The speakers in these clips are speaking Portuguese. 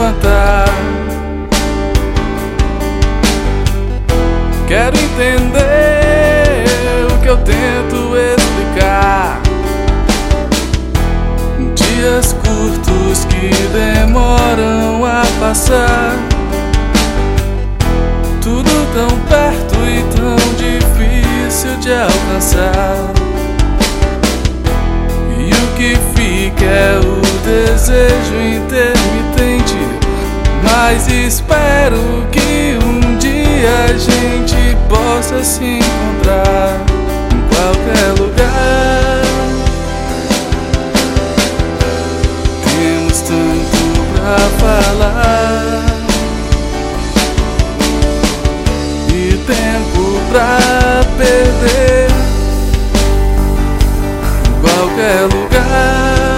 cantar. Quero entender o que eu tento explicar. Dias curtos que demoram a passar, tudo tão perto e tão difícil de alcançar. E o que fica é o desejo intermitente, mas espero que um dia a gente possa se encontrar em qualquer lugar. Temos tanto pra falar e tempo pra perder em qualquer lugar.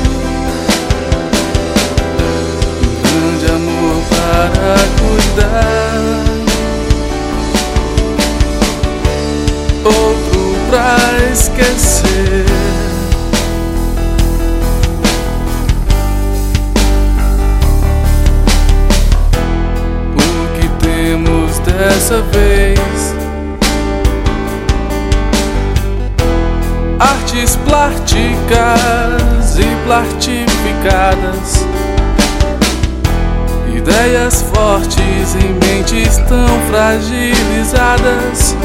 Um grande amor para cuidar, outro pra esquecer. O que temos dessa vez? Artes plásticas e plastificadas, ideias fortes em mentes tão fragilizadas,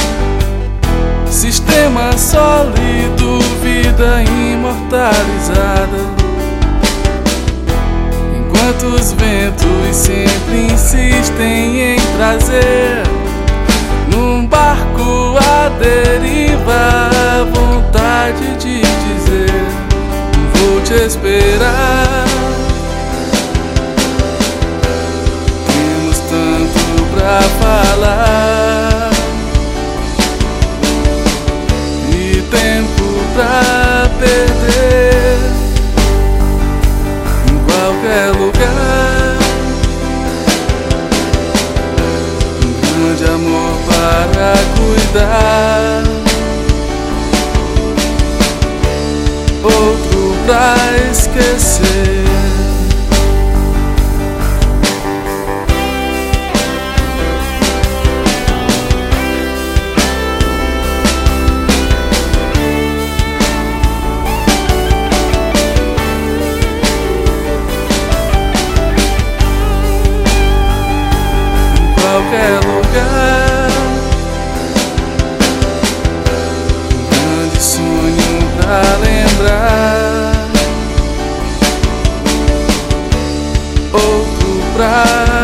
sistema sólido, vida imortalizada. Enquanto os ventos sempre insistem em trazer num barco à deriva a vontade de dizer: vou te esperar. Temos tanto pra falar e tempo pra perder em qualquer lugar. Um grande amor para cuidar, outro pra esquecer. Em qualquer lugar, um grande sonho pra lembrar, outro pra